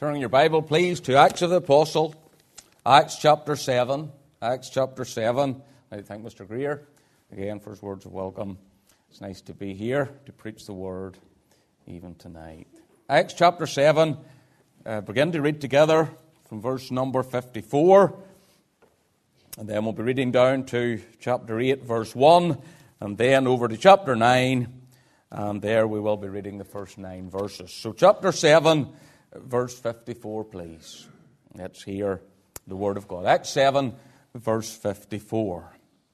Turning your Bible, please, to Acts of the Apostle, Acts chapter 7. Acts chapter 7. I thank Mr. Greer again for his words of welcome. It's nice to be here to preach the word even tonight. Acts chapter 7, begin to read together from verse number 54. And then we'll be reading down to chapter 8, verse 1, and then over to chapter 9. And there we will be reading the first 9 verses. So chapter 7, verse 54, please. Let's hear the word of God. Acts 7, verse 54.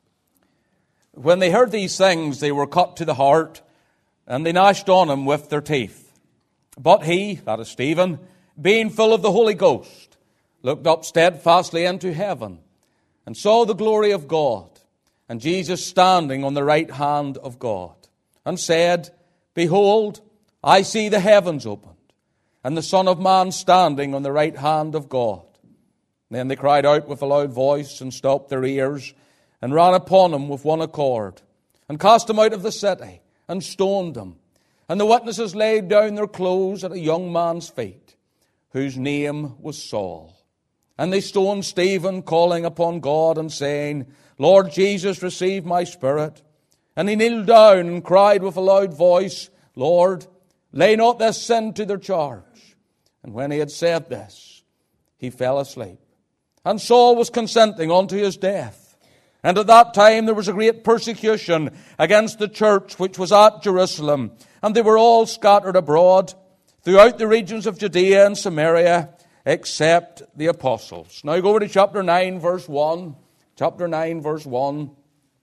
When they heard these things, they were cut to the heart, and they gnashed on him with their teeth. But he, that is Stephen, being full of the Holy Ghost, looked up steadfastly into heaven, and saw the glory of God, and Jesus standing on the right hand of God, and said, Behold, I see the heavens opened, and the Son of Man standing on the right hand of God. Then they cried out with a loud voice, and stopped their ears, and ran upon him with one accord, and cast him out of the city, and stoned him. And the witnesses laid down their clothes at a young man's feet, whose name was Saul. And they stoned Stephen, calling upon God, and saying, Lord Jesus, receive my spirit. And he kneeled down and cried with a loud voice, Lord, lay not this sin to their charge. And when he had said this, he fell asleep. And Saul was consenting unto his death. And at that time there was a great persecution against the church which was at Jerusalem. And they were all scattered abroad throughout the regions of Judea and Samaria, except the apostles. Now go over to chapter 9, verse 1. Chapter 9, verse 1.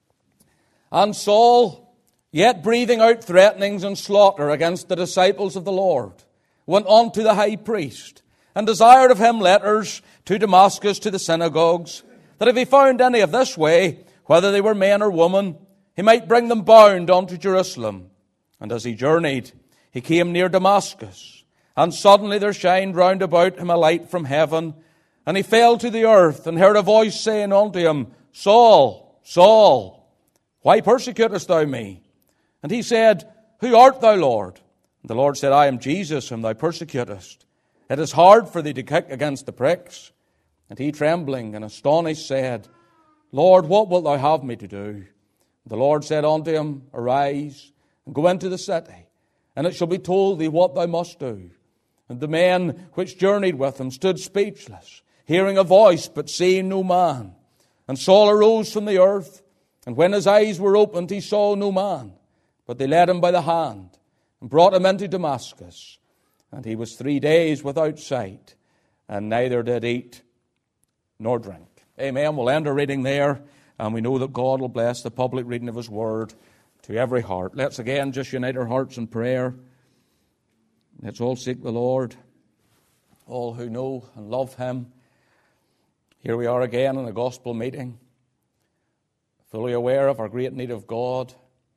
And Saul, yet breathing out threatenings and slaughter against the disciples of the Lord, went on to the high priest, and desired of him letters to Damascus to the synagogues, that if he found any of this way, whether they were men or women, he might bring them bound unto Jerusalem. And as he journeyed, he came near Damascus, and suddenly there shined round about him a light from heaven, and he fell to the earth, and heard a voice saying unto him, Saul, Saul, why persecutest thou me? And he said, Who art thou, Lord? And the Lord said, I am Jesus, whom thou persecutest. It is hard for thee to kick against the pricks. And he, trembling and astonished, said, Lord, what wilt thou have me to do? And the Lord said unto him, Arise, and go into the city, and it shall be told thee what thou must do. And the men which journeyed with him stood speechless, hearing a voice, but seeing no man. And Saul arose from the earth, and when his eyes were opened, he saw no man. But they led him by the hand, and brought him into Damascus. And he was 3 days without sight, and neither did eat nor drink. Amen. We'll end our reading there, and we know that God will bless the public reading of His Word to every heart. Let's again just unite our hearts in prayer. Let's all seek the Lord, all who know and love Him. Here we are again in a gospel meeting, fully aware of our great need of God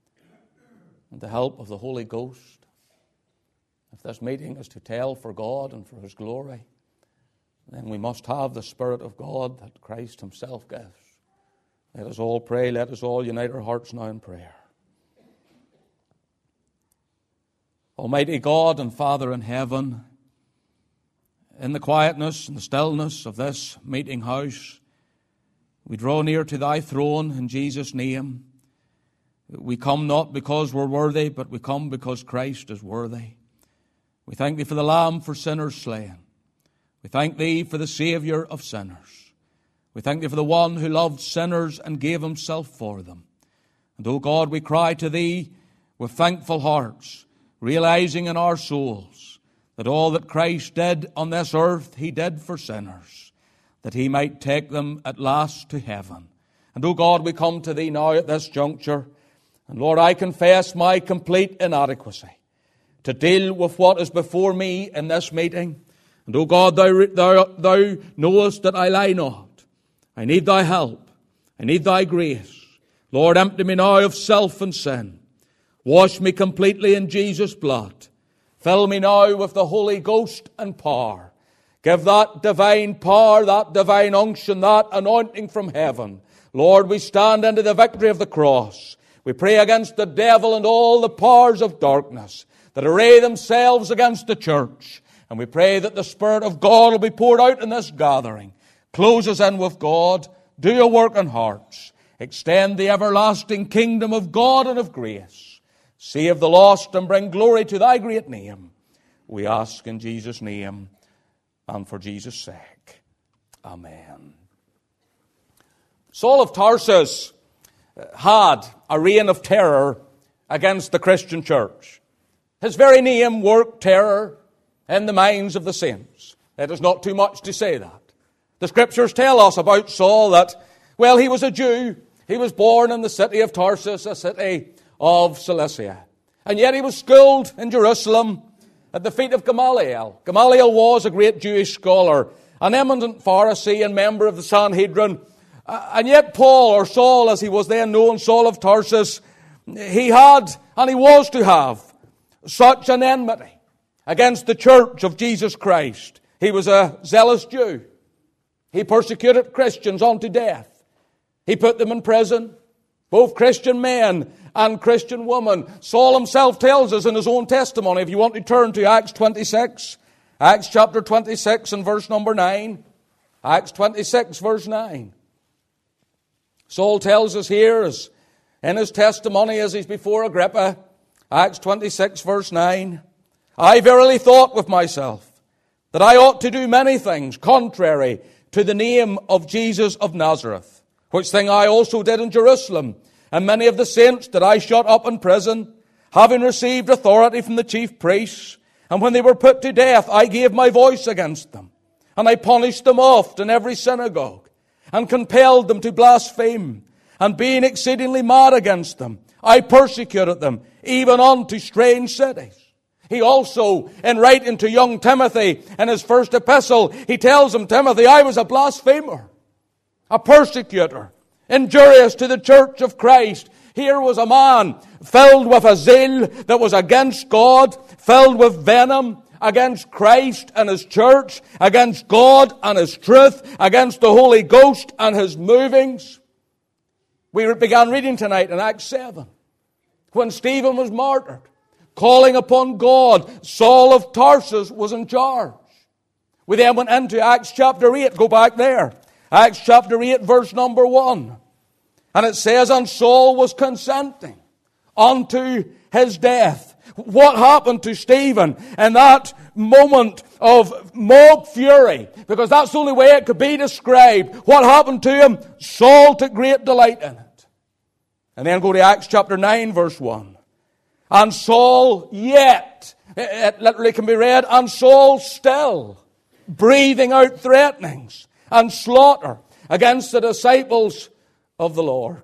and the help of the Holy Ghost. If this meeting is to tell for God and for His glory, then we must have the Spirit of God that Christ Himself gives. Let us all pray. Let us all unite our hearts now in prayer. Almighty God and Father in heaven, in the quietness and the stillness of this meeting house, we draw near to Thy throne in Jesus' name. We come not because we're worthy, but we come because Christ is worthy. We thank Thee for the Lamb for sinners slain. We thank Thee for the Saviour of sinners. We thank Thee for the one who loved sinners and gave Himself for them. And, O God, we cry to Thee with thankful hearts, realizing in our souls that all that Christ did on this earth, He did for sinners, that He might take them at last to heaven. And, O God, we come to Thee now at this juncture, and Lord, I confess my complete inadequacy to deal with what is before me in this meeting. And, O God, Thou knowest that I lie not. I need Thy help. I need Thy grace. Lord, empty me now of self and sin. Wash me completely in Jesus' blood. Fill me now with the Holy Ghost and power. Give that divine power, that divine unction, that anointing from heaven. Lord, we stand into the victory of the cross. We pray against the devil and all the powers of darkness that array themselves against the church. And we pray that the Spirit of God will be poured out in this gathering. Close us in with God. Do your work in hearts. Extend the everlasting kingdom of God and of grace. Save the lost and bring glory to thy great name. We ask in Jesus' name and for Jesus' sake. Amen. Saul of Tarsus had a reign of terror against the Christian church. His very name worked terror in the minds of the saints. It is not too much to say that. The Scriptures tell us about Saul that, well, he was a Jew. He was born in the city of Tarsus, a city of Cilicia. And yet he was schooled in Jerusalem at the feet of Gamaliel. Gamaliel was a great Jewish scholar, an eminent Pharisee and member of the Sanhedrin. And yet Paul, or Saul as he was then known, Saul of Tarsus, he had, and he was to have, such an enmity against the church of Jesus Christ. He was a zealous Jew. He persecuted Christians unto death. He put them in prison, both Christian men and Christian women. Saul himself tells us in his own testimony, if you want to turn to Acts 26, Acts chapter 26 and verse number 9. Acts 26 verse 9. Saul tells us here, as in his testimony as he's before Agrippa, Acts 26 verse 9, I verily thought with myself that I ought to do many things contrary to the name of Jesus of Nazareth, which thing I also did in Jerusalem, and many of the saints did I shut up in prison, having received authority from the chief priests. And when they were put to death, I gave my voice against them, and I punished them oft in every synagogue, and compelled them to blaspheme. And being exceedingly mad against them, I persecuted them, even unto strange cities. He also, in writing to young Timothy in his first epistle, he tells him, Timothy, I was a blasphemer, a persecutor, injurious to the church of Christ. Here was a man filled with a zeal that was against God, filled with venom against Christ and His church, against God and His truth, against the Holy Ghost and His movings. We began reading tonight in Acts 7, when Stephen was martyred, calling upon God. Saul of Tarsus was in charge. We then went into Acts chapter 8. Go back there. Acts chapter 8, verse number 1. And it says, and Saul was consenting unto his death. What happened to Stephen in that moment of mob fury? Because that's the only way it could be described. What happened to him? Saul took great delight in it. And then go to Acts chapter 9, verse 1. And Saul yet, it literally can be read, and Saul still, breathing out threatenings and slaughter against the disciples of the Lord.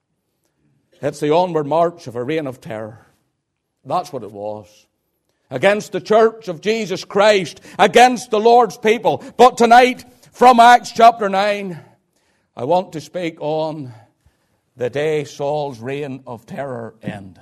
It's the onward march of a reign of terror. That's what it was. Against the church of Jesus Christ, against the Lord's people. But tonight, from Acts chapter 9, I want to speak on the day Saul's reign of terror ended.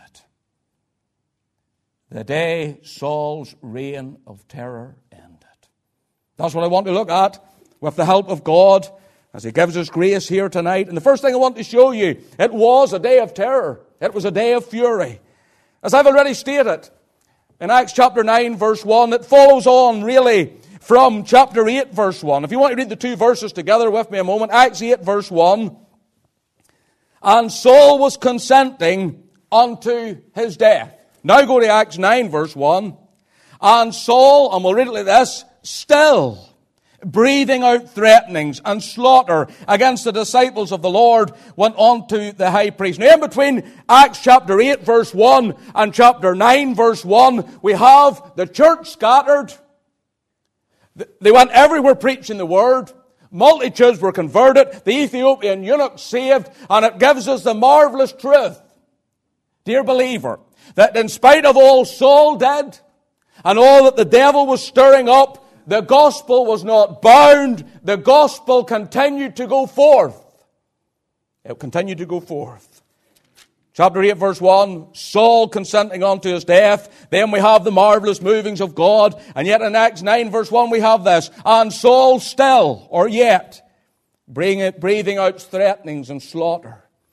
The day Saul's reign of terror ended. That's what I want to look at with the help of God as He gives us grace here tonight. And the first thing I want to show you, it was a day of terror. It was a day of fury. As I've already stated, in Acts chapter 9, verse 1, it follows on really from chapter 8, verse 1. If you want to read the two verses together with me a moment, Acts 8, verse 1. And Saul was consenting unto his death. Now go to Acts 9, verse 1. And Saul, and we'll read it like this, still breathing out threatenings and slaughter against the disciples of the Lord, went on to the high priest. Now in between Acts chapter 8, verse 1 and chapter 9, verse 1, we have the church scattered. They went everywhere preaching the word. Multitudes were converted. The Ethiopian eunuch saved. And it gives us the marvelous truth, dear believer, that in spite of all Saul did and all that the devil was stirring up, the gospel was not bound. The gospel continued to go forth. It continued to go forth. Chapter 8, verse 1, Saul consenting unto his death. Then we have the marvelous movings of God. And yet in Acts 9, verse 1, we have this. And Saul still, or yet, breathing out threatenings and slaughter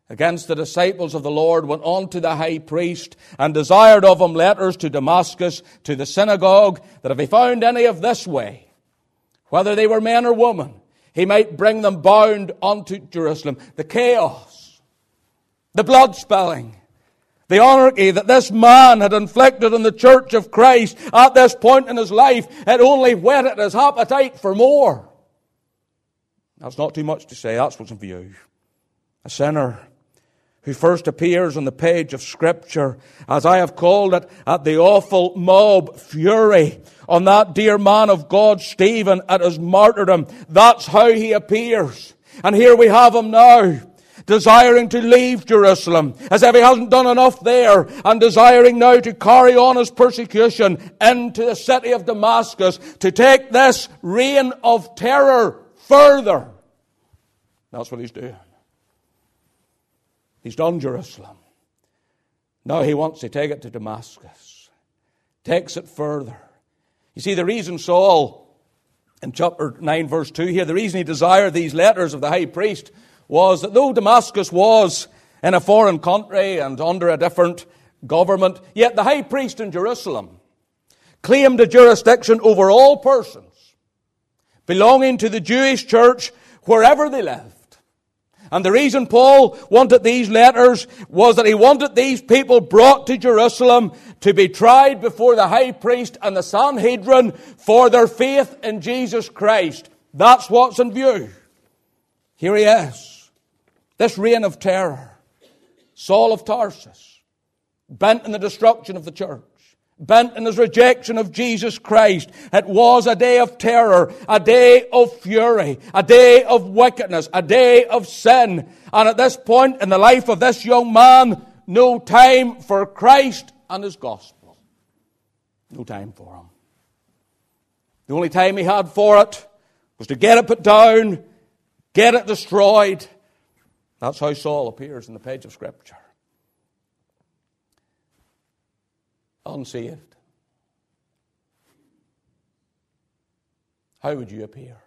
against the disciples of the Lord, went on to the high priest and desired of him letters to Damascus, to the synagogue, that if he found any of this way, whether they were men or women, he might bring them bound unto Jerusalem. The chaos, the blood spilling, the anarchy that this man had inflicted on the church of Christ at this point in his life had only whetted his appetite for more. That's not too much to say. That's what's in view. A sinner who first appears on the page of Scripture, as I have called it, at the awful mob fury on that dear man of God, Stephen, at his martyrdom. That's how he appears. And here we have him now, desiring to leave Jerusalem, as if he hasn't done enough there, and desiring now to carry on his persecution into the city of Damascus, to take this reign of terror further. That's what he's doing. He's done Jerusalem. Now he wants to take it to Damascus. Takes it further. You see, the reason Saul, in chapter 9, verse 2 here, the reason he desired these letters of the high priest was that though Damascus was in a foreign country and under a different government, yet the high priest in Jerusalem claimed a jurisdiction over all persons belonging to the Jewish church wherever they lived. And the reason Paul wanted these letters was that he wanted these people brought to Jerusalem to be tried before the high priest and the Sanhedrin for their faith in Jesus Christ. That's what's in view. Here he is, this reign of terror, Saul of Tarsus, bent in the destruction of the church, bent in his rejection of Jesus Christ. It was a day of terror, a day of fury, a day of wickedness, a day of sin. And at this point in the life of this young man, no time for Christ and his gospel. No time for him. The only time he had for it was to get it put down, get it destroyed. That's how Saul appears in the page of Scripture. Unsaved. How would you appear?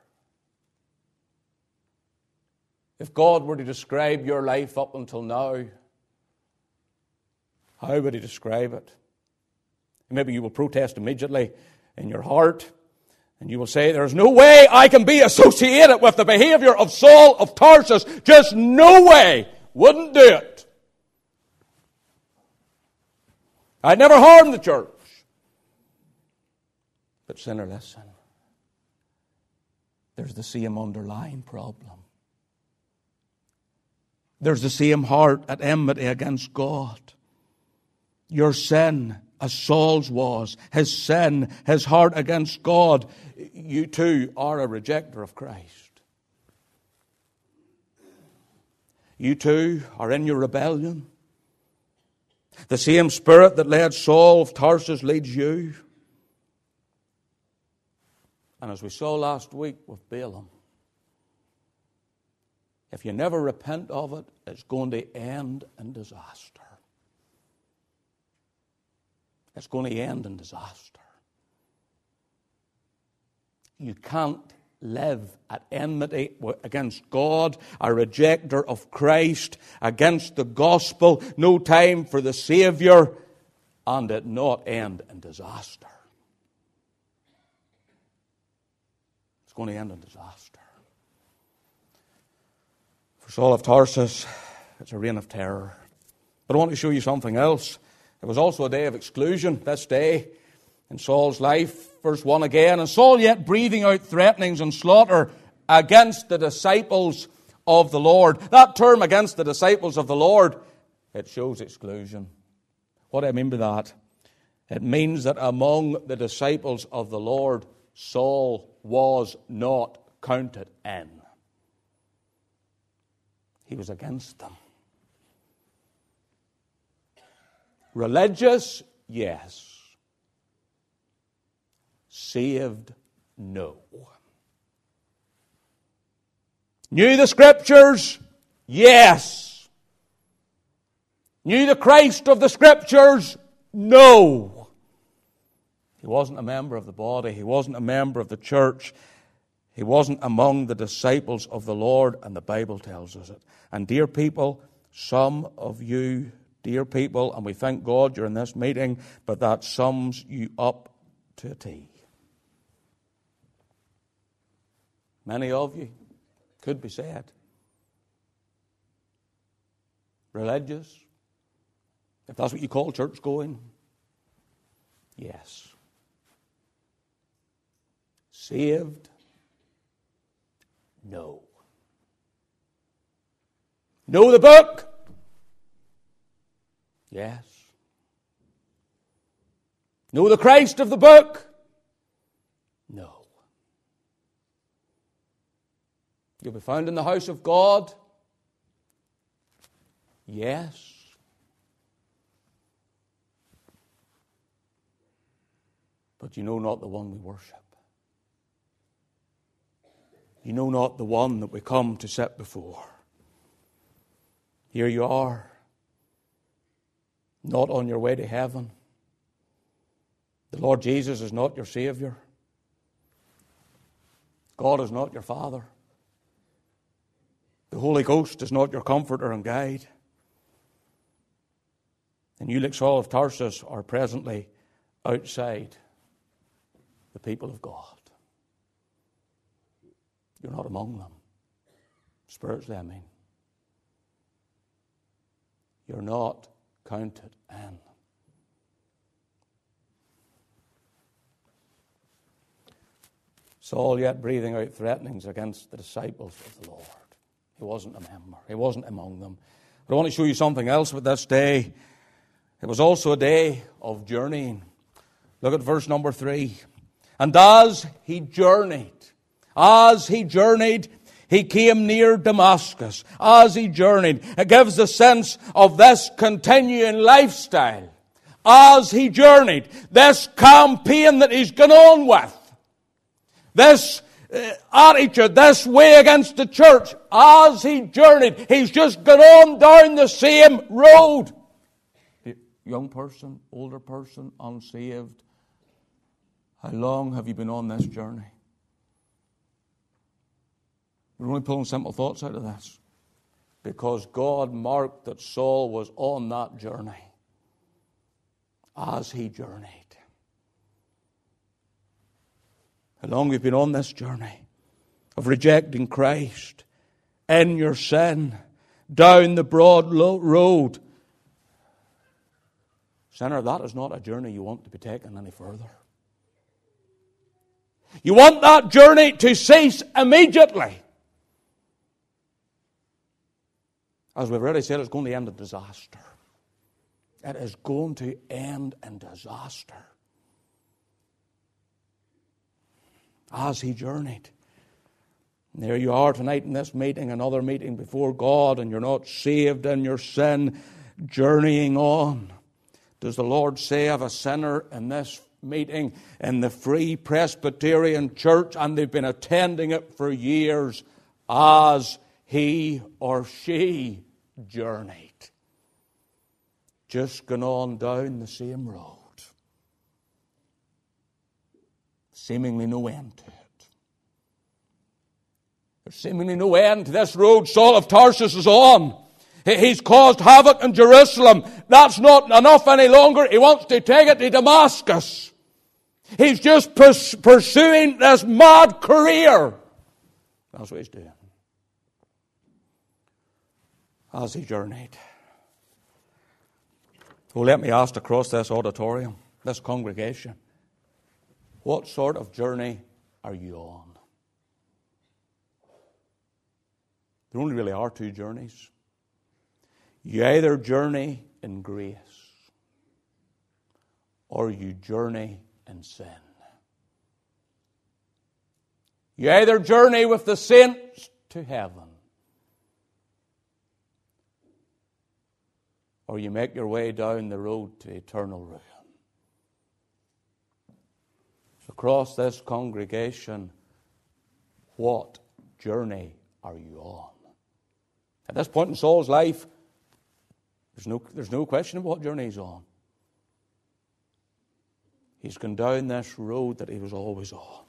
If God were to describe your life up until now, how would he describe it? Maybe you will protest immediately in your heart, and you will say, there's no way I can be associated with the behavior of Saul of Tarsus. Just no way. Wouldn't do it. I'd never harmed the church. But sinner, listen. There's the same underlying problem. There's the same heart at enmity against God. Your sin, as Saul's was, his sin, his heart against God, you too are a rejecter of Christ. You too are in your rebellion. The same spirit that led Saul of Tarsus leads you. And as we saw last week with Balaam, if you never repent of it, it's going to end in disaster. It's going to end in disaster. You can't live at enmity against God, a rejecter of Christ, against the gospel, no time for the Savior, and it not end in disaster. It's going to end in disaster. For Saul of Tarsus, it's a reign of terror. But I want to show you something else. It was also a day of exclusion, this day, in Saul's life. Verse 1 again, and Saul yet breathing out threatenings and slaughter against the disciples of the Lord. That term, against the disciples of the Lord, it shows exclusion. What do I mean by that? It means that among the disciples of the Lord, Saul was not counted in. He was against them. Religious, yes. Saved, no. Knew the Scriptures? Yes. Knew the Christ of the Scriptures? No. He wasn't a member of the body. He wasn't a member of the church. He wasn't among the disciples of the Lord, and the Bible tells us it. And dear people, some of you, dear people, and we thank God you're in this meeting, but that sums you up to a T. Many of you, could be said, religious, if that's what you call church going, yes. Saved? No. Know the book? Yes. Know the Christ of the book? No. You'll be found in the house of God? Yes. But you know not the one we worship. You know not the one that we come to sit before. Here you are, not on your way to heaven. The Lord Jesus is not your Savior. God is not your Father. The Holy Ghost is not your comforter and guide. And you, like Saul of Tarsus, are presently outside the people of God. You're not among them. Spiritually, I mean. You're not counted in. Saul yet breathing out threatenings against the disciples of the Lord. He wasn't a member. He wasn't among them. But I want to show you something else with this day. It was also a day of journeying. Look at verse number 3. And as he journeyed, he came near Damascus. As he journeyed, it gives the sense of this continuing lifestyle. As he journeyed, this campaign that he's gone on with, this attitude, this way against the church, as he journeyed, he's just gone on down the same road. Young person, older person, unsaved, how long have you been on this journey? We're only pulling simple thoughts out of this. Because God marked that Saul was on that journey as he journeyed. How long have you been on this journey of rejecting Christ in your sin, down the broad road? Sinner, that is not a journey you want to be taken any further. You want that journey to cease immediately. As we've already said, it's going to end in disaster. It is going to end in disaster. As he journeyed. And there you are tonight in this meeting, another meeting before God, and you're not saved in your sin, journeying on. Does the Lord say of a sinner in this meeting in the Free Presbyterian Church, and they've been attending it for years, as he or she journeyed? Just gone on down the same road. Seemingly no end to it. There's seemingly no end to this road Saul of Tarsus is on. He's caused havoc in Jerusalem. That's not enough any longer. He wants to take it to Damascus. He's just pursuing this mad career. That's what he's doing. As he journeyed. Well, let me ask across this auditorium, this congregation, what sort of journey are you on? There only really are two journeys. You either journey in grace or you journey in sin. You either journey with the saints to heaven or you make your way down the road to eternal ruin. So across this congregation, what journey are you on? At this point in Saul's life, there's no question of what journey he's on. He's gone down this road that he was always on.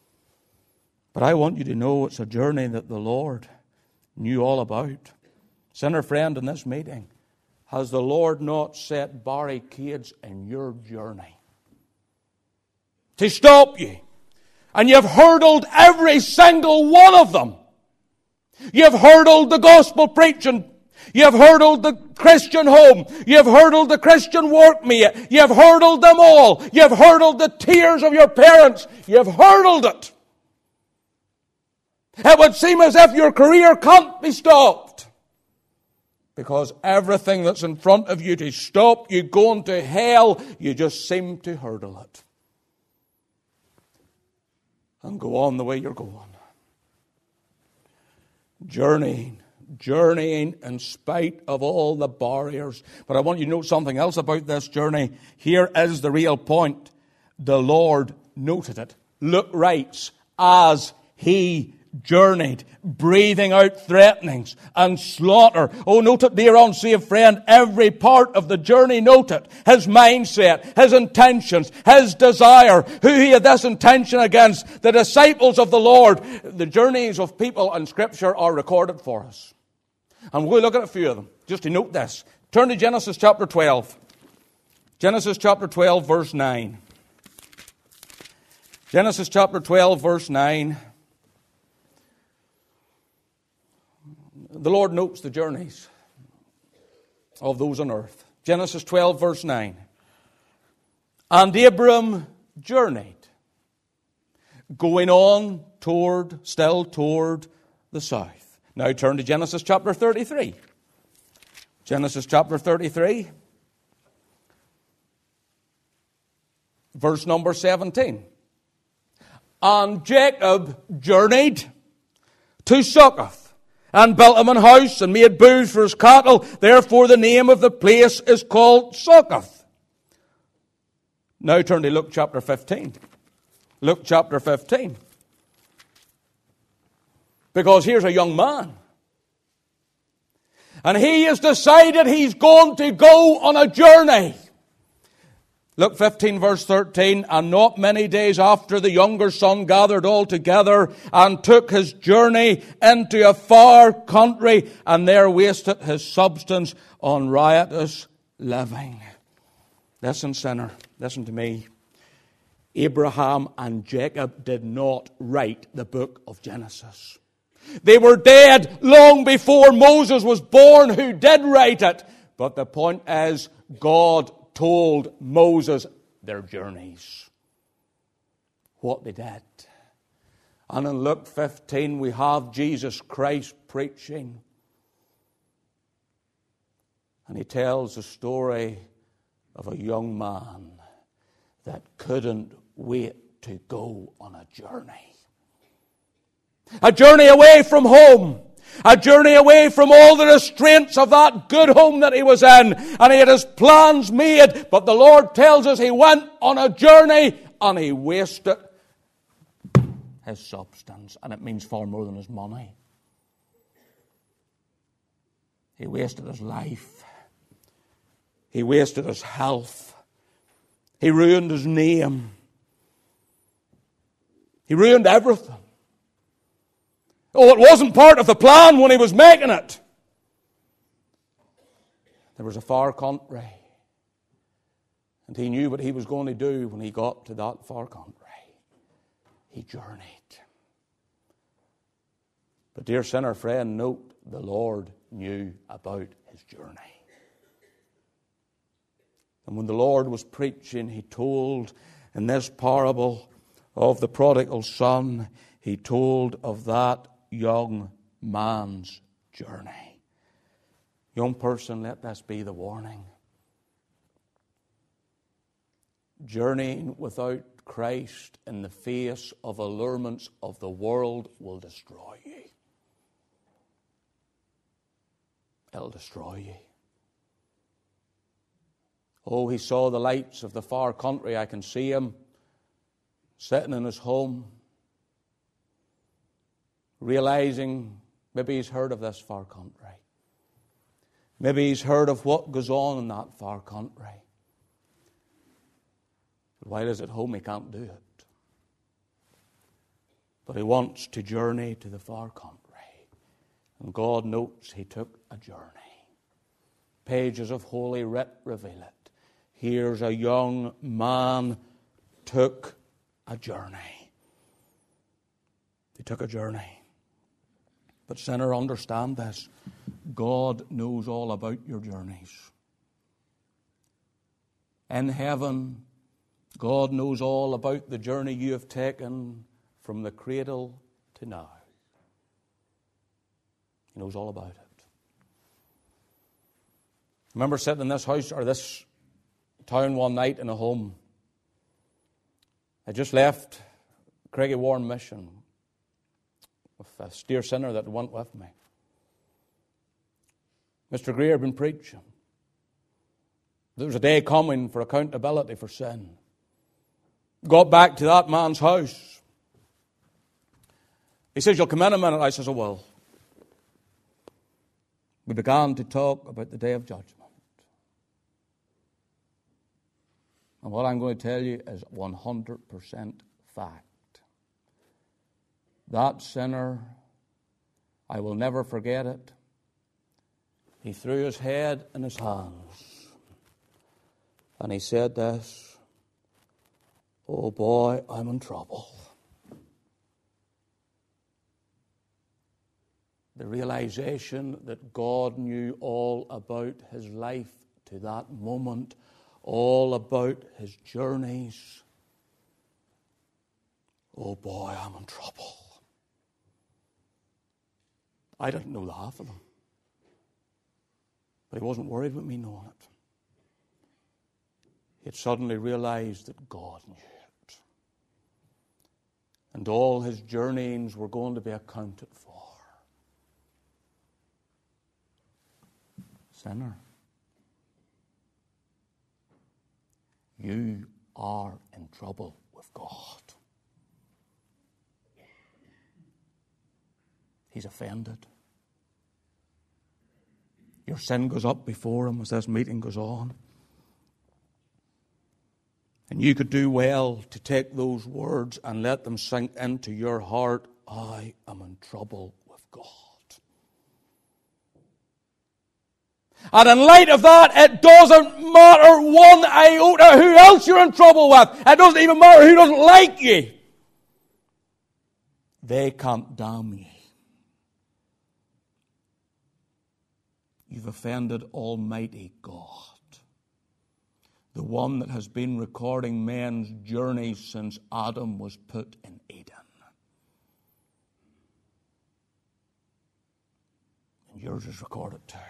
But I want you to know it's a journey that the Lord knew all about. Sinner friend, in this meeting, has the Lord not set barricades in your journey to stop you? And you've hurdled every single one of them. You've hurdled the gospel preaching. You've hurdled the Christian home. You've hurdled the Christian workmate. You've hurdled them all. You've hurdled the tears of your parents. You've hurdled it. It would seem as if your career can't be stopped, because everything that's in front of you to stop you going to hell, you just seem to hurdle it and go on the way you're going. Journeying in spite of all the barriers. But I want you to note something else about this journey. Here is the real point. The Lord noted it. Luke writes, as he journeyed, breathing out threatenings and slaughter. Oh, note it, dear unsaved friend, every part of the journey, note it. His mindset, his intentions, his desire, who he had this intention against, the disciples of the Lord. The journeys of people in Scripture are recorded for us. And we'll look at a few of them, just to note this. Turn to Genesis chapter 12. Genesis chapter 12, verse 9. Genesis chapter 12, verse 9. The Lord notes the journeys of those on earth. Genesis 12, verse 9. And Abram journeyed, going on still toward the south. Now turn to Genesis chapter 33. Genesis chapter 33, verse number 17. And Jacob journeyed to Succoth, and built him an house, and made booths for his cattle. Therefore the name of the place is called Succoth. Now turn to Luke chapter 15. Luke chapter 15. Because here's a young man. And he has decided he's going to go on a journey. Luke 15, verse 13, and not many days after, the younger son gathered all together and took his journey into a far country, and there wasted his substance on riotous living. Listen, sinner, listen to me. Abraham and Jacob did not write the book of Genesis. They were dead long before Moses was born, who did write it. But the point is, God told Moses their journeys, what they did. And in Luke 15 we have Jesus Christ preaching. And he tells the story of a young man that couldn't wait to go on a journey. A journey away from home. A journey away from all the restraints of that good home that he was in. And he had his plans made. But the Lord tells us he went on a journey and he wasted his substance. And it means far more than his money. He wasted his life. He wasted his health. He ruined his name. He ruined everything. Oh, it wasn't part of the plan when he was making it. There was a far country. And he knew what he was going to do when he got to that far country. He journeyed. But dear sinner friend, note, the Lord knew about his journey. And when the Lord was preaching, he told in this parable of the prodigal son, he told of that young man's journey. Young person, let this be the warning. Journeying without Christ in the face of allurements of the world will destroy you. It'll destroy you. Oh, he saw the lights of the far country. I can see him sitting in his home, realizing maybe he's heard of this far country. Maybe he's heard of what goes on in that far country. But while he's at home, he can't do it. But he wants to journey to the far country. And God notes he took a journey. Pages of Holy Writ reveal it. Here's a young man took a journey. He took a journey. But sinner, understand this. God knows all about your journeys. In heaven, God knows all about the journey you have taken from the cradle to now. He knows all about it. I remember sitting in this house or this town one night in a home. I just left Craigie Warren Mission with a steer sinner that went with me. Mr. Greer had been preaching. There was a day coming for accountability for sin. Got back to that man's house. He says, "You'll come in a minute." I says, "I will." We began to talk about the day of judgment. And what I'm going to tell you is 100% fact. That sinner, I will never forget it. He threw his head in his hands. And he said this, "Oh boy, I'm in trouble." The realization that God knew all about his life to that moment, all about his journeys. Oh boy, I'm in trouble. I didn't know the half of them. But he wasn't worried about me knowing it. He had suddenly realized that God knew it. And all his journeyings were going to be accounted for. Sinner, you are in trouble with God. He's offended. Your sin goes up before him as this meeting goes on. And you could do well to take those words and let them sink into your heart. I am in trouble with God. And in light of that, it doesn't matter one iota who else you're in trouble with. It doesn't even matter who doesn't like you. They can't damn you. You've offended Almighty God, the one that has been recording men's journeys since Adam was put in Eden. And yours is recorded too.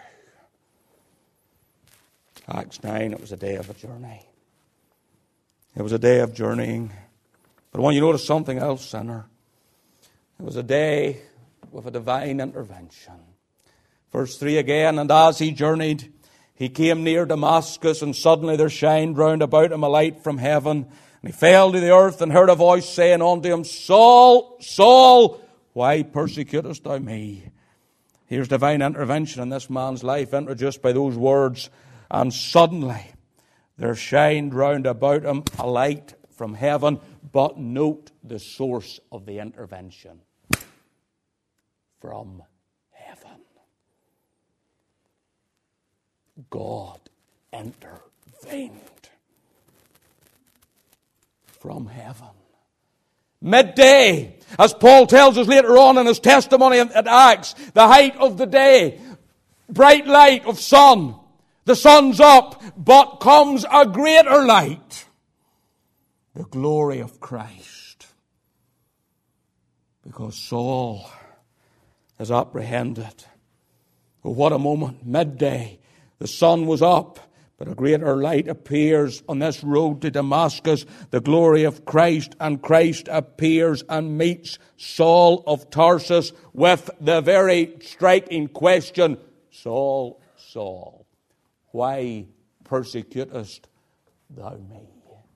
Acts 9, it was a day of a journey. It was a day of journeying. But I want you to notice something else, sinner. It was a day with a divine intervention. Verse 3 again, "And as he journeyed, he came near Damascus, and suddenly there shined round about him a light from heaven. And he fell to the earth and heard a voice saying unto him, Saul, Saul, why persecutest thou me?" Here's divine intervention in this man's life, introduced by those words. "And suddenly there shined round about him a light from heaven." But note the source of the intervention. From heaven. God intervened. From heaven. Midday, as Paul tells us later on in his testimony at Acts, the height of the day, bright light of sun. The sun's up, but comes a greater light. The glory of Christ. Because Saul is apprehended. Oh, what a moment. Midday. The sun was up, but a greater light appears on this road to Damascus. The glory of Christ, and Christ appears and meets Saul of Tarsus with the very striking question, "Saul, Saul, why persecutest thou me?"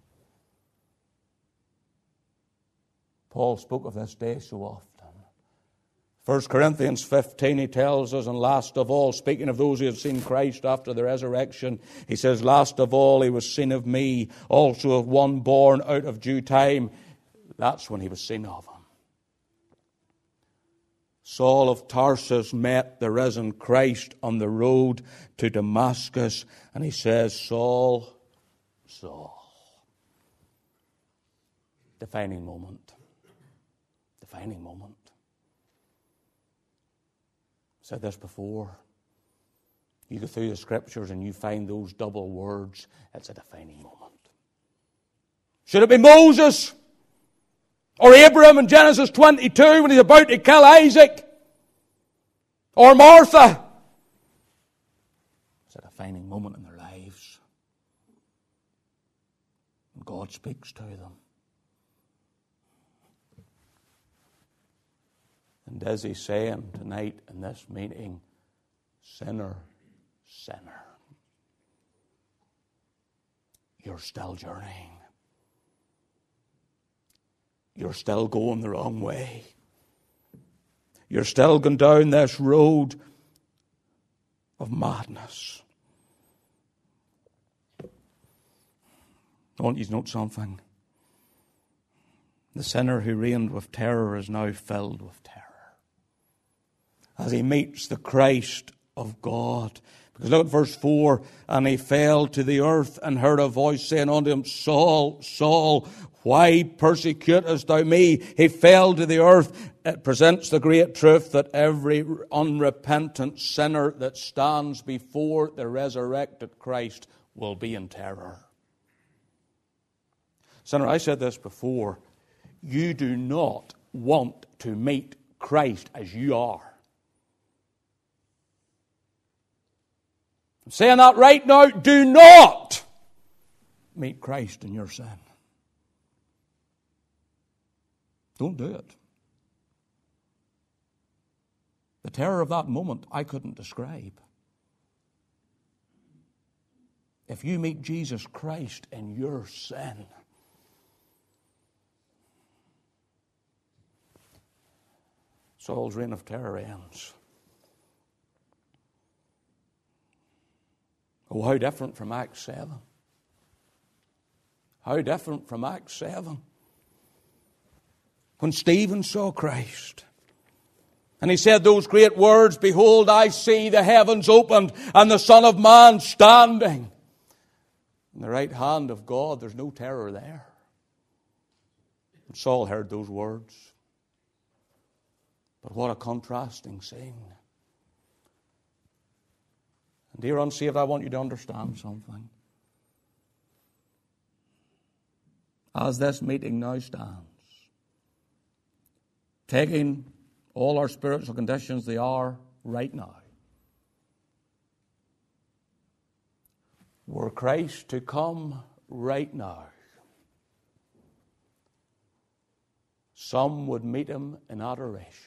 Paul spoke of this day so often. 1 Corinthians 15, he tells us, and last of all, speaking of those who have seen Christ after the resurrection, he says, "Last of all, he was seen of me, also of one born out of due time." That's when he was seen of him. Saul of Tarsus met the risen Christ on the road to Damascus, and he says, Saul, Saul. Defining moment. Defining moment. I've said this before. You go through the scriptures and you find those double words. It's a defining moment. Should it be Moses? Or Abraham in Genesis 22 when he's about to kill Isaac? Or Martha? It's a defining moment in their lives. And God speaks to them. And as he's saying tonight in this meeting, sinner, sinner, you're still journeying. You're still going the wrong way. You're still going down this road of madness. I want you to note something. The sinner who reigned with terror is now filled with terror as he meets the Christ of God. Because look at verse 4. And he fell to the earth and heard a voice saying unto him, Saul, Saul, why persecutest thou me? He fell to the earth. It presents the great truth that every unrepentant sinner that stands before the resurrected Christ will be in terror. Sinner, I said this before. You do not want to meet Christ as you are. I'm saying that right now. Do not meet Christ in your sin. Don't do it. The terror of that moment I couldn't describe. If you meet Jesus Christ in your sin, Saul's reign of terror ends. Oh, how different from Acts 7. How different from Acts 7. When Stephen saw Christ, and he said those great words, Behold, I see the heavens opened, and the Son of Man standing. In the right hand of God, there's no terror there. And Saul heard those words. But what a contrasting scene. And dear unsaved, I want you to understand something. As this meeting now stands, taking all our spiritual conditions they are right now, were Christ to come right now, some would meet him in adoration.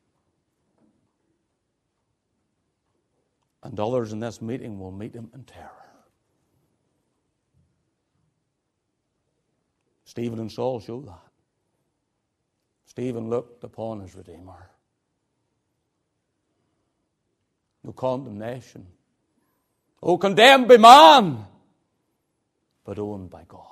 And others in this meeting will meet him in terror. Stephen and Saul show that. Stephen looked upon his Redeemer. No condemnation. Oh, condemned by man, but owned by God.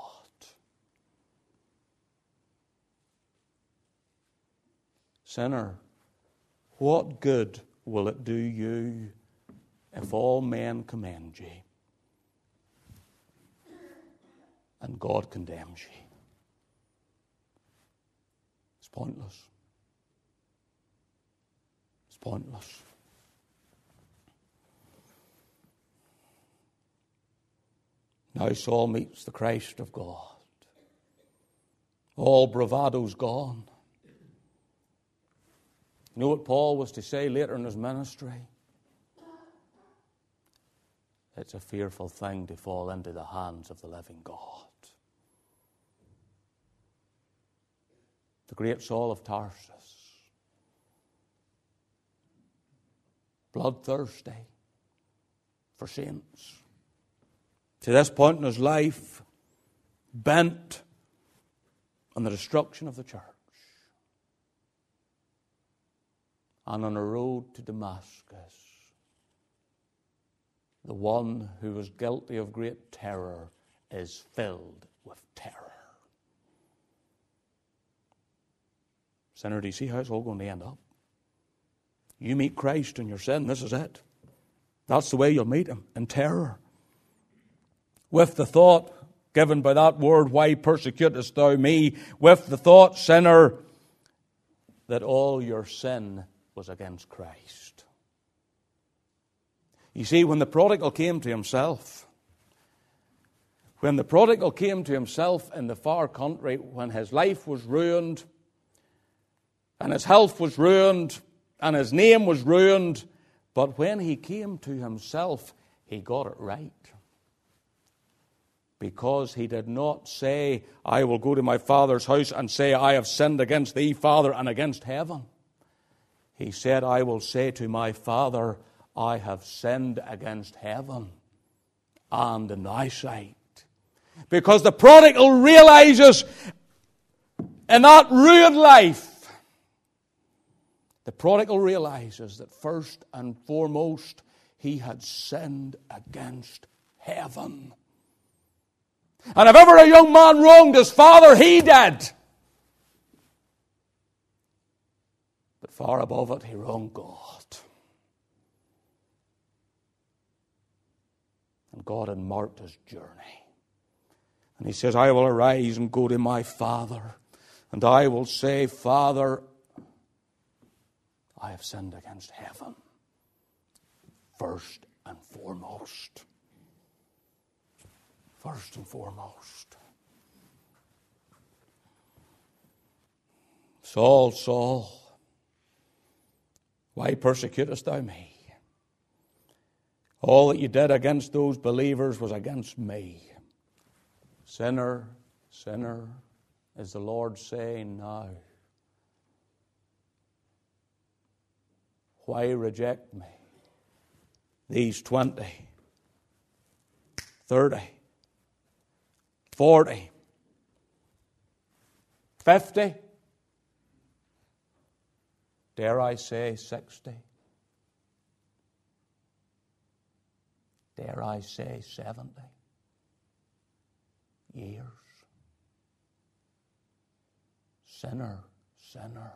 Sinner, what good will it do you if all men commend you and God condemns you? It's pointless. It's pointless. Now Saul meets the Christ of God. All bravado's gone. You know what Paul was to say later in his ministry? It's a fearful thing to fall into the hands of the living God. The great Saul of Tarsus, bloodthirsty for saints, to this point in his life, bent on the destruction of the church, and on the road to Damascus, the one who was guilty of great terror is filled with terror. Sinner, do you see how it's all going to end up? You meet Christ in your sin, this is it. That's the way you'll meet him, in terror. With the thought given by that word, why persecutest thou me? With the thought, sinner, that all your sin was against Christ. You see, when the prodigal came to himself, in the far country, when his life was ruined, and his health was ruined, and his name was ruined, but when he came to himself, he got it right. Because he did not say, I will go to my father's house and say, I have sinned against thee, Father, and against heaven. He said, I will say to my Father, I have sinned against heaven and in thy sight. Because the prodigal realizes in that ruined life, the prodigal realizes that first and foremost, he had sinned against heaven. And if ever a young man wronged his father, he did. But far above it, he wronged God. And God had marked his journey. And he says, I will arise and go to my father, and I will say, Father, I have sinned against heaven, first and foremost. First and foremost. Saul, Saul, why persecutest thou me? All that you did against those believers was against me. Sinner, sinner, is the Lord saying now. Why reject me? These 20, 30, 40, 50, dare I say 60, dare I say 70 years. Sinner, sinner,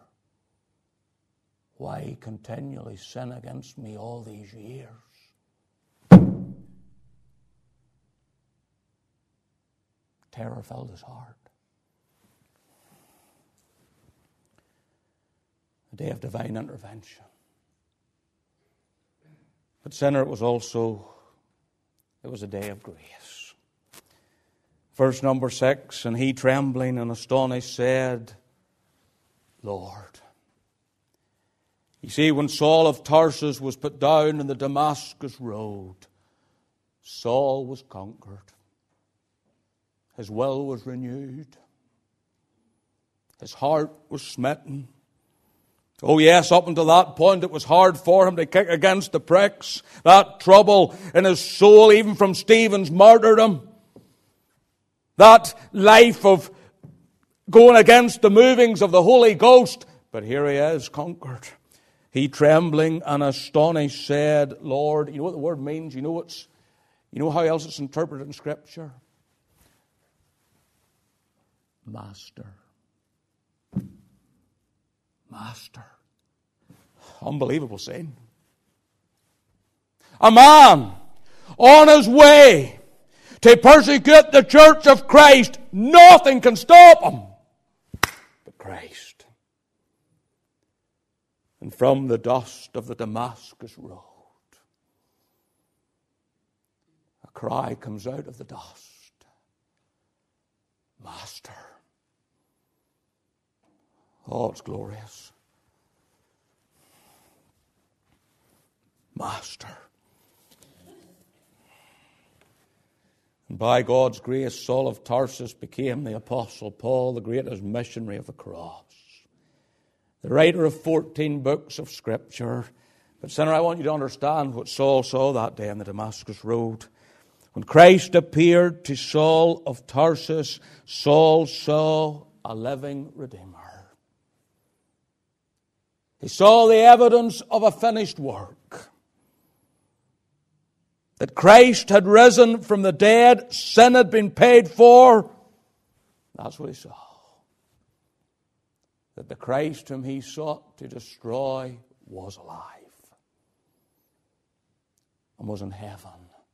why continually sin against me all these years? Terror filled his heart. A day of divine intervention. But sinner, it was a day of grace. Verse number 6, and he trembling and astonished said, Lord. You see, when Saul of Tarsus was put down in the Damascus road, Saul was conquered. His will was renewed. His heart was smitten. Oh yes, up until that point it was hard for him to kick against the pricks. That trouble in his soul, even from Stephen's martyrdom. That life of going against the movings of the Holy Ghost. But here he is, conquered. He, trembling and astonished, said, Lord. You know what the word means? You know how else it's interpreted in Scripture? Master. Master. Unbelievable saying. A man on his way to persecute the church of Christ, nothing can stop him but Christ. And from the dust of the Damascus road, a cry comes out of the dust. Master. Oh, it's glorious. Master. And by God's grace, Saul of Tarsus became the Apostle Paul, the greatest missionary of the cross. The writer of 14 books of Scripture. But sinner, I want you to understand what Saul saw that day on the Damascus road. When Christ appeared to Saul of Tarsus, Saul saw a living Redeemer. He saw the evidence of a finished work. That Christ had risen from the dead, sin had been paid for. That's what he saw. That the Christ whom he sought to destroy was alive and was in heaven.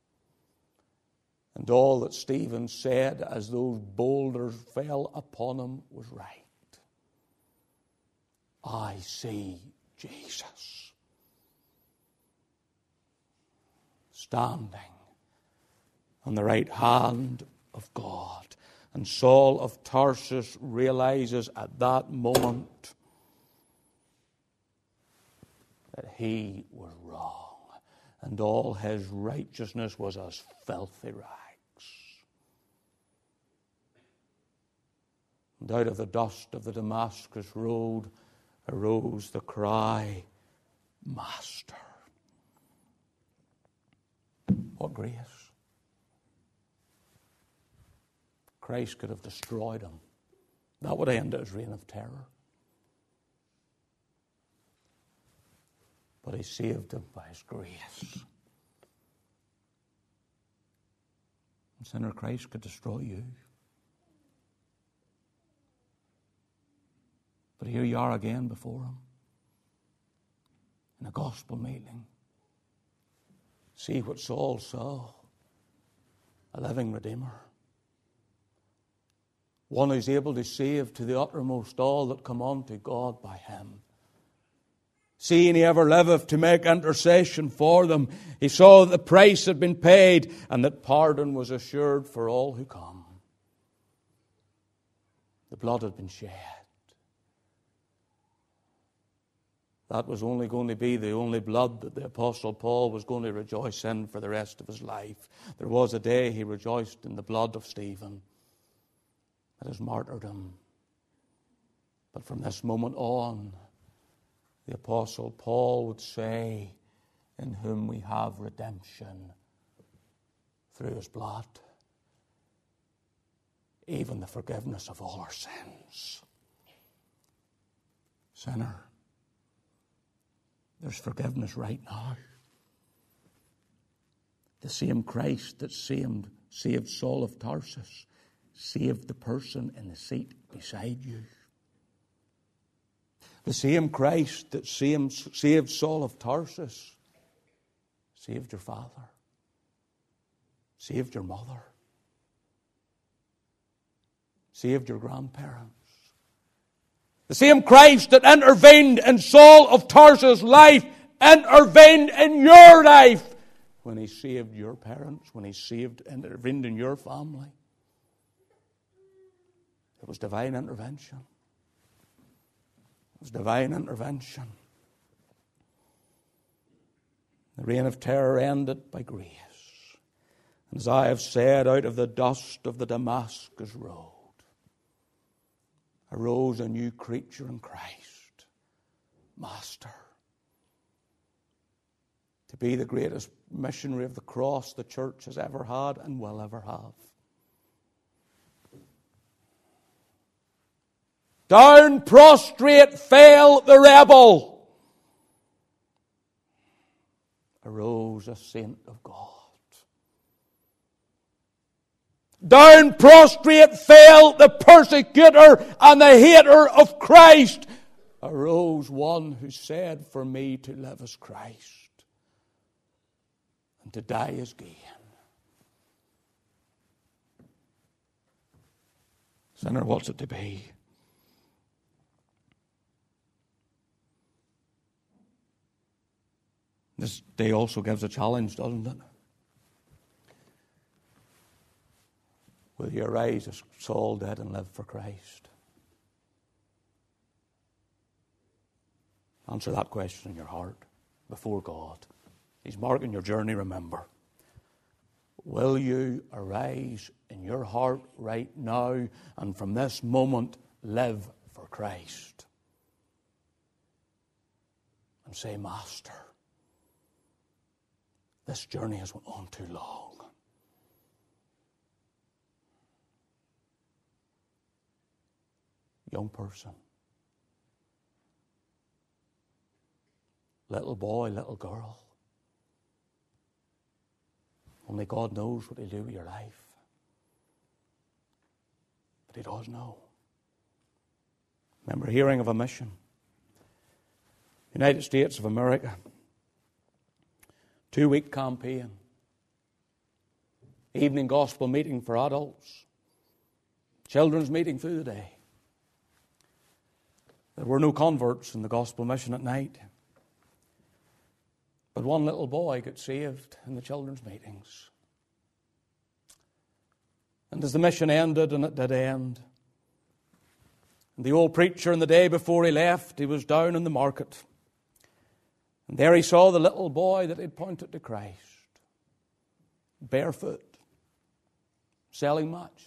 And all that Stephen said as those boulders fell upon him was right. I see Jesus standing on the right hand of God. And Saul of Tarsus realizes at that moment that he was wrong, and all his righteousness was as filthy rags. And out of the dust of the Damascus road arose the cry, Master. What grace! Christ could have destroyed him. That would end his reign of terror. But he saved him by his grace. And sinner, Christ could destroy you. But here you are again before him in a gospel meeting. See what Saul saw. A living Redeemer. One who's able to save to the uttermost all that come unto God by him. Seeing he ever liveth to make intercession for them, he saw that the price had been paid and that pardon was assured for all who come. The blood had been shed. That was only going to be the only blood that the Apostle Paul was going to rejoice in for the rest of his life. There was a day he rejoiced in the blood of Stephen at his martyrdom. But from this moment on, the Apostle Paul would say, in whom we have redemption through his blood, even the forgiveness of all our sins. Sinner, there's forgiveness right now. The same Christ that saved Saul of Tarsus saved the person in the seat beside you. The same Christ that saved Saul of Tarsus saved your father, saved your mother, saved your grandparents. The same Christ that intervened in Saul of Tarsus' life intervened in your life when he saved your parents, when he intervened in your family. It was divine intervention. It was divine intervention. The reign of terror ended by grace. And as I have said, out of the dust of the Damascus road arose a new creature in Christ, Master. To be the greatest missionary of the cross the church has ever had and will ever have. Down prostrate fell the rebel. Arose a saint of God. Down prostrate fell the persecutor and the hater of Christ. Arose one who said, for me to live is Christ and to die is gain. Sinner, what's it to be? This day also gives a challenge, doesn't it? Will you arise as Saul did and live for Christ? Answer that question in your heart before God. He's marking your journey, remember. Will you arise in your heart right now and from this moment live for Christ? And say, Master, this journey has went on too long. Young person, little boy, little girl. Only God knows what He'll do with your life. But He does know. Remember hearing of a mission. United States of America. 2-week campaign. Evening gospel meeting for adults. Children's meeting through the day. There were no converts in the gospel mission at night. But one little boy got saved in the children's meetings. And as the mission ended, and it did end, and the old preacher, in the day before he left, he was down in the market. And there he saw the little boy that he'd pointed to Christ, barefoot, selling matches.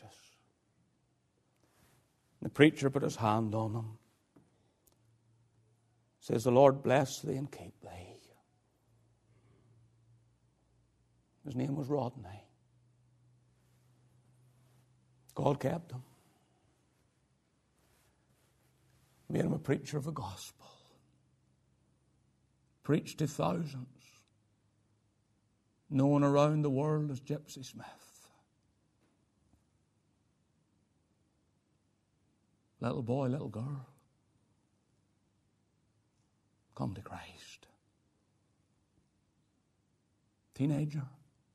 The preacher put his hand on him. Says, "The Lord bless thee and keep thee." His name was Rodney. God kept him. Made him a preacher of the gospel. Preached to thousands. Known around the world as Gypsy Smith. Little boy, little girl. Come to Christ. Teenager.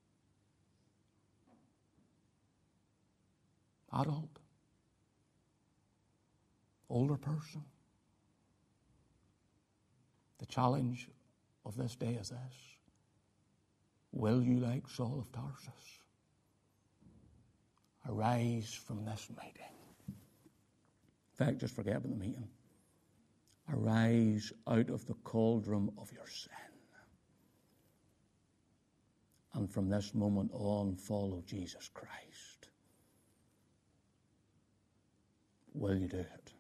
Adult. Older person. The challenge of this day is this: will you, like Saul of Tarsus, arise from this meeting? In fact, just forget about the meeting. Arise out of the cauldron of your sin. And from this moment on, follow Jesus Christ. Will you do it?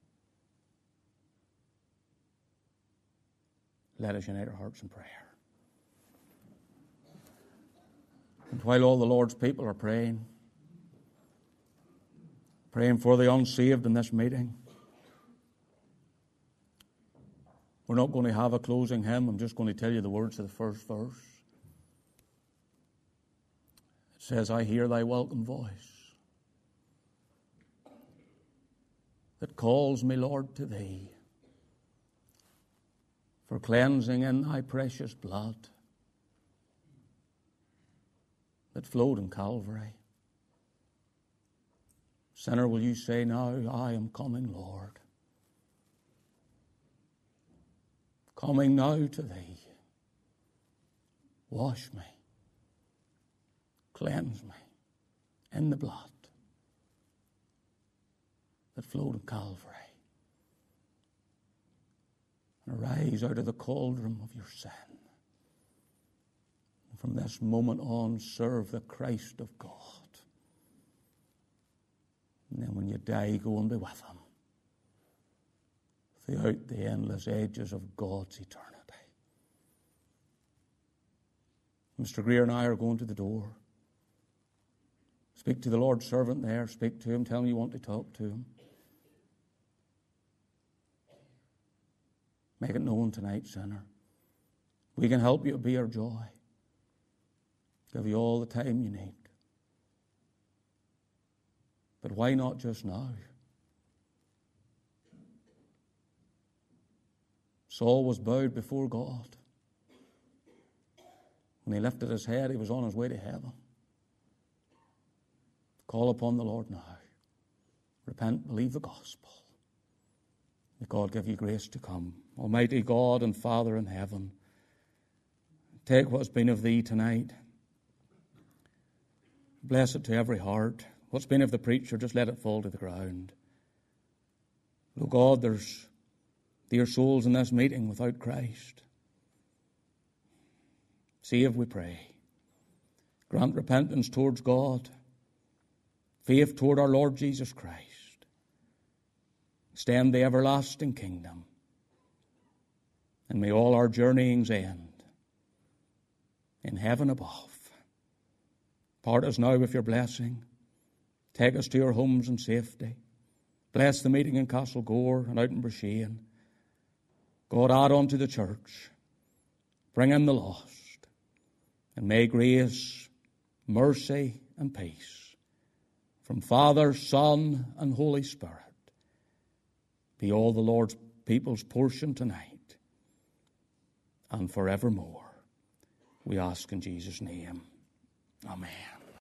Let us unite our hearts in prayer. And while all the Lord's people are praying for the unsaved in this meeting, we're not going to have a closing hymn. I'm just going to tell you the words of the first verse. It says, "I hear thy welcome voice that calls me, Lord, to thee, for cleansing in thy precious blood that flowed in Calvary. Sinner, will you say now, I am coming, Lord. Coming now to thee. Wash me. Cleanse me in the blood that flowed in Calvary. And arise out of the cauldron of your sin. And from this moment on, serve the Christ of God. And then when you die, go and be with him throughout the endless ages of God's eternity. Mr. Greer and I are going to the door. Speak to the Lord's servant there. Speak to him. Tell him you want to talk to him. Make it known tonight, sinner. We can help you to be our joy. Give you all the time you need. But why not just now? Saul was bowed before God. When he lifted his head, he was on his way to heaven. Call upon the Lord now. Repent, believe the gospel. May God give you grace to come. Almighty God and Father in heaven, take what's been of thee tonight. Bless it to every heart. What's been of the preacher, just let it fall to the ground. Oh God, there's dear souls in this meeting without Christ. Save, we pray. Grant repentance towards God, faith toward our Lord Jesus Christ. Extend the everlasting kingdom. And may all our journeyings end in heaven above. Part us now with your blessing. Take us to your homes in safety. Bless the meeting in Castlegore and out in Brishain. God, add on to the church. Bring in the lost. And may grace, mercy, and peace from Father, Son, and Holy Spirit be all the Lord's people's portion tonight. and forevermore. We ask in Jesus' name. Amen.